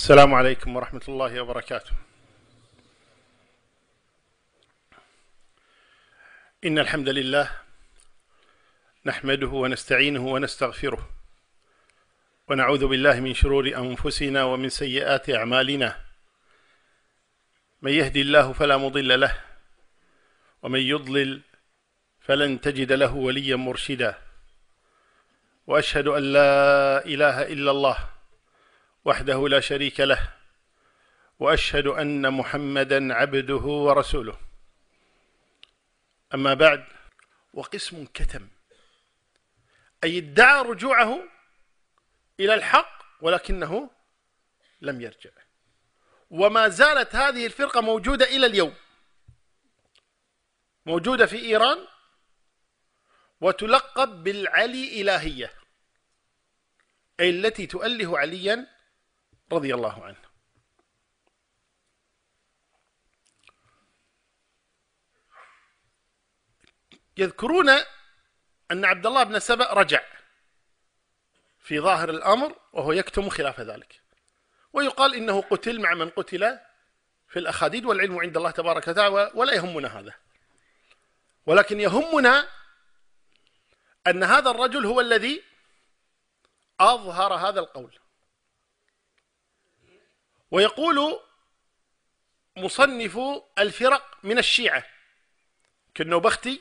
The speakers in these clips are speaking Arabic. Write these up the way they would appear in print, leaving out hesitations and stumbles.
السلام عليكم ورحمة الله وبركاته. إن الحمد لله نحمده ونستعينه ونستغفره ونعوذ بالله من شرور أنفسنا ومن سيئات أعمالنا. من يهدي الله فلا مضل له ومن يضلل فلن تجد له وليا مرشدا، وأشهد أن لا إله إلا الله وحده لا شريك له، وأشهد أن محمدا عبده ورسوله. أما بعد، وقسم كتم، أي ادعى رجوعه إلى الحق ولكنه لم يرجع، وما زالت هذه الفرقة موجودة إلى اليوم، موجودة في إيران وتلقب بالعلي إلهية، أي التي تؤله عليا رضي الله عنه. يذكرون أن عبد الله بن سبأ رجع في ظاهر الأمر وهو يكتم خلاف ذلك، ويقال إنه قتل مع من قتل في الأخاديد، والعلم عند الله تبارك وتعالى ولا يهمنا هذا، ولكن يهمنا أن هذا الرجل هو الذي أظهر هذا القول. ويقول مصنف الفرق من الشيعة كالنوبختي،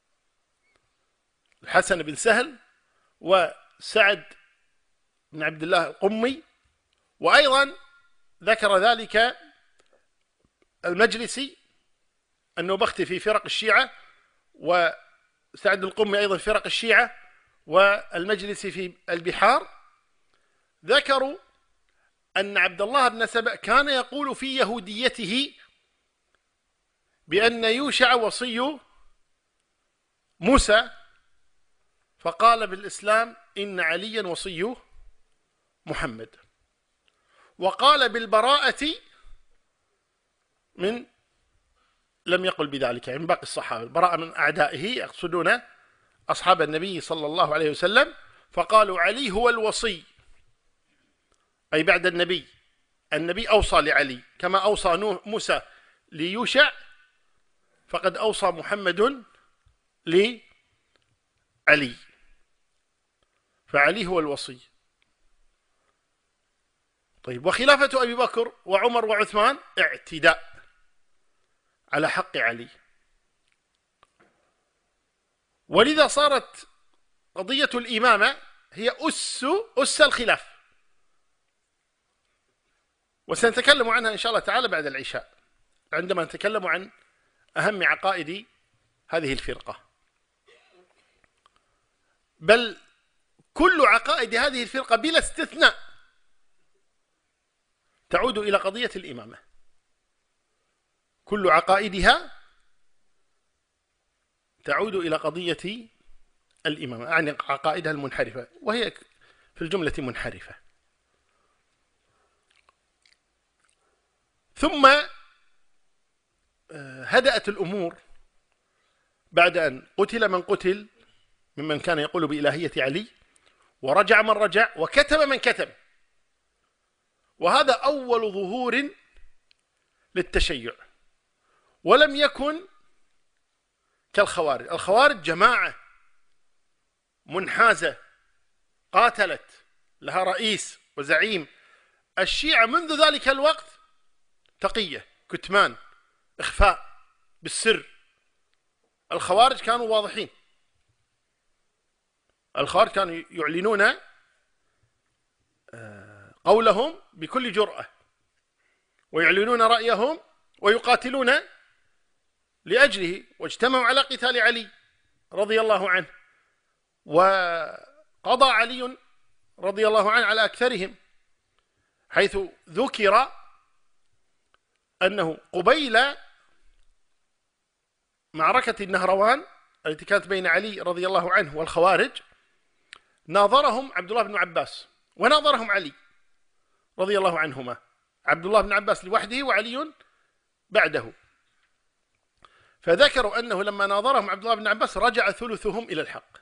الحسن بن سهل، وسعد بن عبد الله القمي، وأيضا ذكر ذلك المجلسي النوبختي في فرق الشيعة، وسعد القمي أيضا في فرق الشيعة، والمجلسي في البحار. ذكروا أن عبد الله بن سبأ كان يقول في يهوديته بأن يوشع وصي موسى، فقال بالإسلام إن عليا وصي محمد، وقال بالبراءة من لم يقل بذلك من باقي الصحابة، البراءة من أعدائه، يقصدون أصحاب النبي صلى الله عليه وسلم، فقالوا علي هو الوصي، أي بعد النبي أوصى لعلي كما أوصى موسى ليوشع، فقد أوصى محمد لعلي، فعلي هو الوصي. طيب، وخلافة أبي بكر وعمر وعثمان اعتداء على حق علي، ولذا صارت قضية الإمامة هي أس الخلاف، وسنتكلم عنها إن شاء الله تعالى بعد العشاء عندما نتكلم عن أهم عقائد هذه الفرقة. بل كل عقائد هذه الفرقة بلا استثناء تعود إلى قضية الإمامة، كل عقائدها تعود إلى قضية الإمامة، يعني عقائدها المنحرفة، وهي في الجملة منحرفة. ثم هدأت الأمور بعد أن قتل من قتل ممن كان يقول بإلهية علي، ورجع من رجع، وكتب من كتب، وهذا أول ظهور للتشيع، ولم يكن كالخوارج. الخوارج جماعة منحازة قاتلت، لها رئيس وزعيم. الشيعة منذ ذلك الوقت تقية، كتمان، إخفاء بالسر. الخوارج كانوا واضحين، الخوارج كانوا يعلنون قولهم بكل جرأة، ويعلنون رأيهم ويقاتلون لأجله، واجتمعوا على قتال علي رضي الله عنه، وقضى علي رضي الله عنه على أكثرهم، حيث ذكر أنه قبيل معركة النهروان التي كانت بين علي رضي الله عنه والخوارج، ناظرهم عبد الله بن عباس وناظرهم علي رضي الله عنهما، عبد الله بن عباس لوحده وعلي بعده. فذكروا أنه لما ناظرهم عبد الله بن عباس رجع ثلثهم إلى الحق،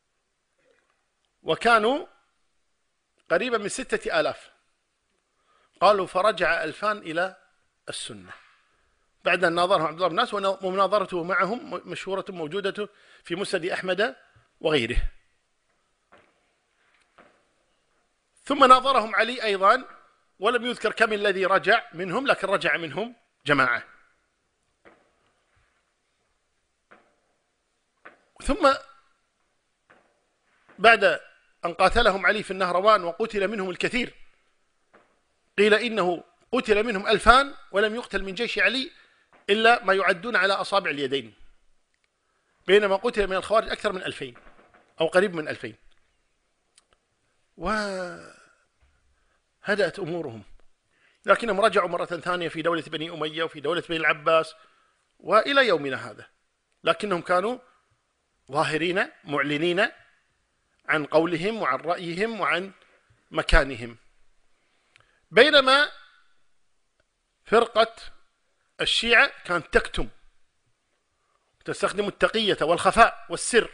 وكانوا قريبا من 6000، قالوا فرجع 2000 إلى السنة بعد أن ناظرهم عبد الله بن ناس، ومناظرته معهم مشهورة موجودة في مسند أحمد وغيره. ثم ناظرهم علي أيضا، ولم يذكر كم الذي رجع منهم، لكن رجع منهم جماعة. ثم بعد أن قاتلهم علي في النهروان وقتل منهم الكثير، قيل إنه قتل منهم 2000 ولم يقتل من جيش علي إلا ما يعدون على أصابع اليدين، بينما قتل من الخوارج أكثر من 2000 أو قريب من 2000. وهدأت أمورهم، لكنهم رجعوا مرة ثانية في دولة بني أمية وفي دولة بني العباس وإلى يومنا هذا، لكنهم كانوا ظاهرين معلنين عن قولهم وعن رأيهم وعن مكانهم. بينما فرقة الشيعة كانت تكتم، تستخدم التقية والخفاء والسر.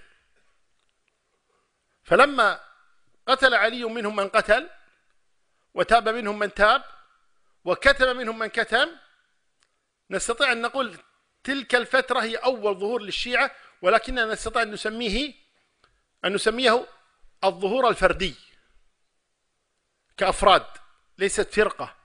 فلما قتل علي منهم من قتل، وتاب منهم من تاب، وكتم منهم من كتم، نستطيع أن نقول تلك الفترة هي أول ظهور للشيعة، ولكننا نستطيع أن نسميه الظهور الفردي كأفراد، ليست فرقة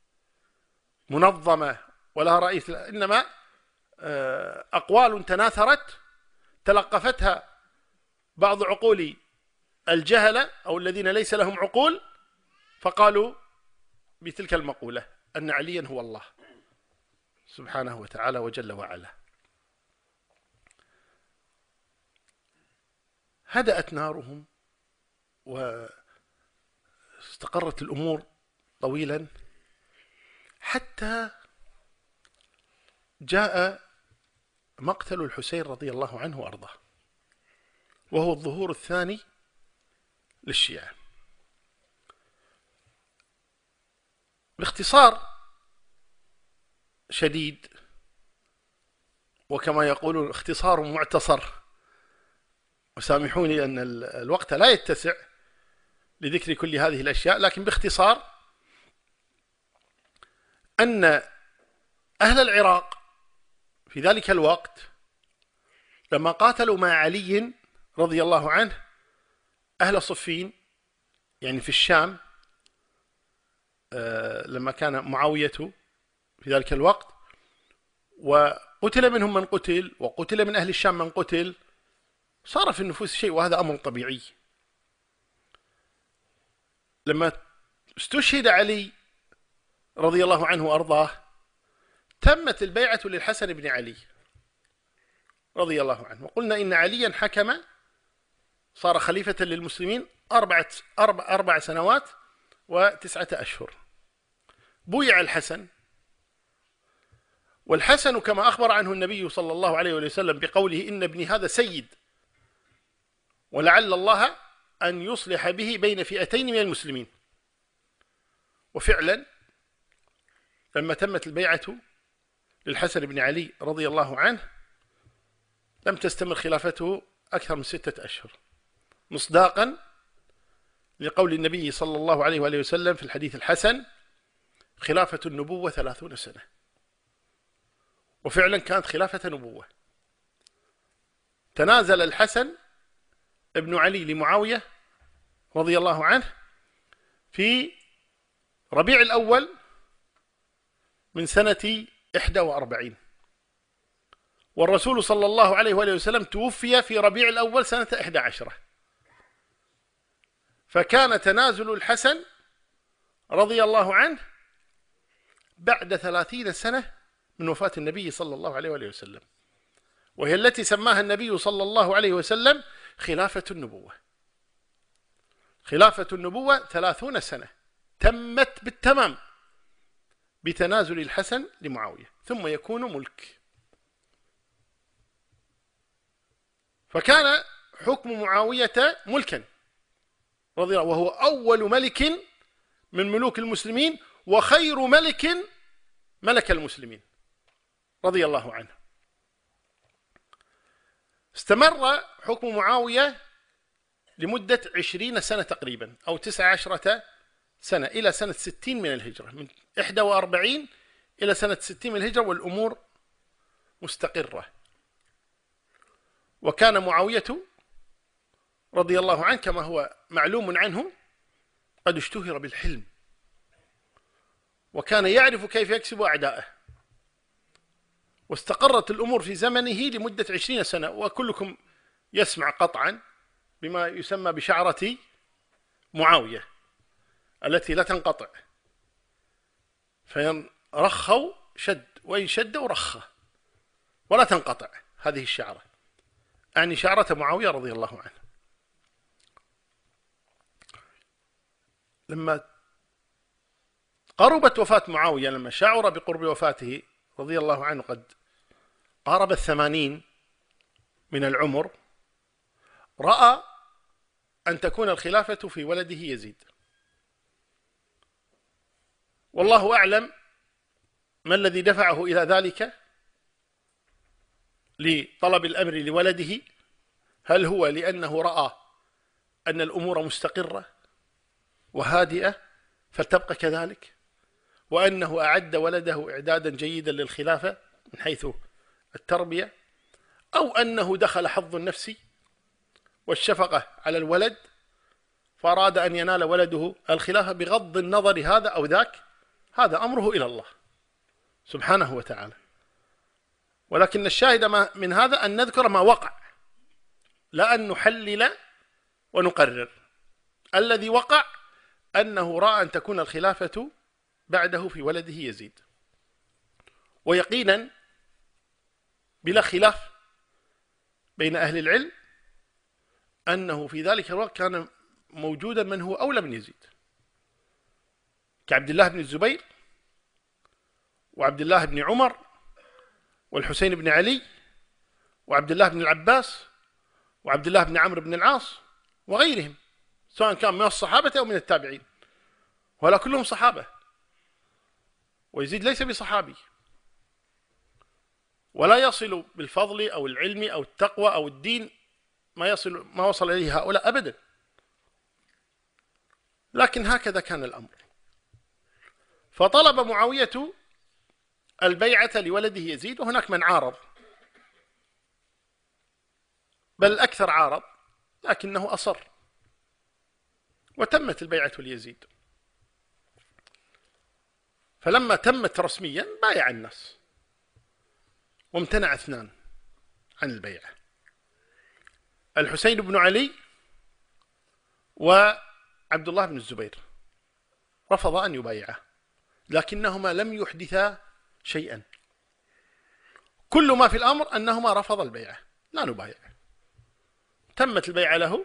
منظمة ولها رئيس، إنما أقوال تناثرت تلقفتها بعض عقول الجهلة أو الذين ليس لهم عقول، فقالوا بتلك المقولة أن عليا هو الله سبحانه وتعالى وجل وعلا. هدأت نارهم واستقرت الأمور طويلا، حتى جاء مقتل الحسين رضي الله عنه وأرضاه، وهو الظهور الثاني للشيعة. باختصار شديد، وكما يقولون اختصار معتصر، وسامحوني أن الوقت لا يتسع لذكر كل هذه الأشياء، لكن باختصار أن أهل العراق في ذلك الوقت لما قاتلوا مع علي رضي الله عنه أهل صفين، يعني في الشام، لما كان معاوية في ذلك الوقت، وقتل منهم من قتل، وقتل من أهل الشام من قتل، صار في النفوس شيء، وهذا أمر طبيعي. لما استشهد علي رضي الله عنه وأرضاه، تمت البيعة للحسن بن علي رضي الله عنه، وقلنا إن عليا حكم، صار خليفة للمسلمين 4 سنوات و9 أشهر. بويع الحسن، والحسن كما أخبر عنه النبي صلى الله عليه وسلم بقوله إن ابني هذا سيد، ولعل الله أن يصلح به بين فئتين من المسلمين. وفعلا لما تمت البيعة للحسن بن علي رضي الله عنه، لم تستمر خلافته أكثر من 6 أشهر، مصداقا لقول النبي صلى الله عليه وآله وسلم في الحديث الحسن: خلافة النبوة 30 سنة. وفعلا كانت خلافة نبوة. تنازل الحسن ابن علي لمعاوية رضي الله عنه في ربيع الأول من سنة 41، والرسول صلى الله عليه وآله وسلم توفي في ربيع الأول سنة 11. فكان تنازل الحسن رضي الله عنه بعد 30 سنة من وفاة النبي صلى الله عليه وآله وسلم، وهي التي سماها النبي صلى الله عليه وسلم خلافة النبوة. خلافة النبوة 30 سنة تمت بالتمام بتنازل الحسن لمعاوية، ثم يكون ملك. فكان حكم معاوية ملكا رضي الله، وهو أول ملك من ملوك المسلمين، وخير ملك ملك المسلمين رضي الله عنه. استمر حكم معاوية لمدة 20 سنة تقريبا، أو 19 سنة إلى سنة 60 من الهجرة، من 41 إلى سنة 60 من الهجرة، والأمور مستقرة. وكان معاوية رضي الله عنه كما هو معلوم عنه قد اشتهر بالحلم، وكان يعرف كيف يكسب أعداءه، واستقرت الأمور في زمنه لمدة 20 سنة. وكلكم يسمع قطعا بما يسمى بشعرة معاوية التي لا تنقطع، فإن رخوا شد، وإن شدوا رخى، ولا تنقطع هذه الشعرة، يعني شعرة معاوية رضي الله عنه. لما قربت وفاة معاوية، لما شعر بقرب وفاته رضي الله عنه، قد قارب 80 من العمر، رأى أن تكون الخلافة في ولده يزيد. والله أعلم ما الذي دفعه إلى ذلك لطلب الأمر لولده. هل هو لأنه رأى أن الأمور مستقرة وهادئة فتبقى كذلك، وأنه أعد ولده إعدادا جيدا للخلافة من حيث التربية، أو أنه دخل حظ النفس والشفقة على الولد فأراد أن ينال ولده الخلافة بغض النظر هذا أو ذاك؟ هذا أمره إلى الله سبحانه وتعالى. ولكن الشاهد من هذا أن نذكر ما وقع، لا أن نحلل ونقرر. الذي وقع أنه رأى أن تكون الخلافة بعده في ولده يزيد، ويقينا بلا خلاف بين أهل العلم أنه في ذلك الوقت كان موجودا من هو أولى من يزيد، كعبد الله بن الزبير، وعبد الله بن عمر، والحسين بن علي، وعبد الله بن العباس، وعبد الله بن عمرو بن العاص، وغيرهم، سواء كان من الصحابة أو من التابعين، ولا كلهم صحابة. ويزيد ليس بصحابي، ولا يصل بالفضل أو العلم أو التقوى أو الدين ما وصل إليه هؤلاء أبدا. لكن هكذا كان الأمر. فطلب معاوية البيعة لولده يزيد، وهناك من عارض، بل الأكثر عارض، لكنه أصر، وتمت البيعة ليزيد. فلما تمت رسميا بايع الناس، وامتنع اثنان عن البيعة: الحسين بن علي وعبد الله بن الزبير، رفض أن يبايعه، لكنهما لم يحدثا شيئا. كل ما في الأمر أنهما رفض البيعة، لا نبايع. تمت البيعة له،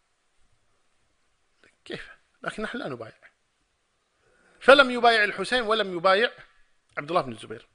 كيف؟ لكن نحن لا نبايع. فلم يبايع الحسين ولم يبايع عبد الله بن الزبير.